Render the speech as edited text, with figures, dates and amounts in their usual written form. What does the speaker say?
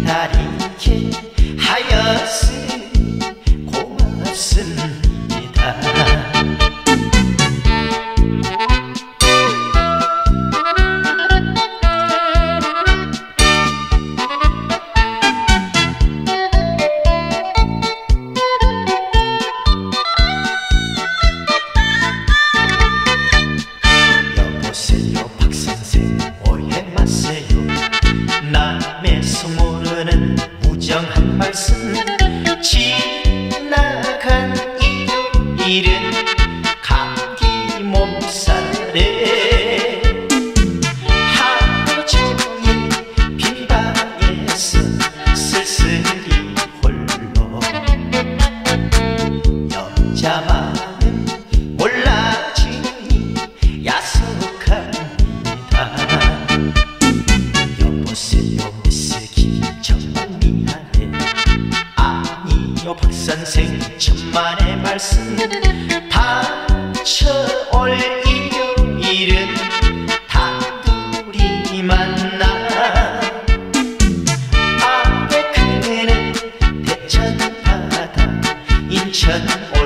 날 잊게 하였으니 고맙습니다. 여보세요 박선생 오해 마세요. 남의 속 모르는 무정한 말씀. 지나간 일요일은 감기 몸살에 하루 종일 빈방에서 쓸쓸히 홀로 여자 마음 몰라주니 야속합니다. 여보세요 미스기 정말 미안해. 아니요 박선생 천만의 말씀. 다쳐올 일요일은 단둘이 만나 아베 그는 대천 바다 인천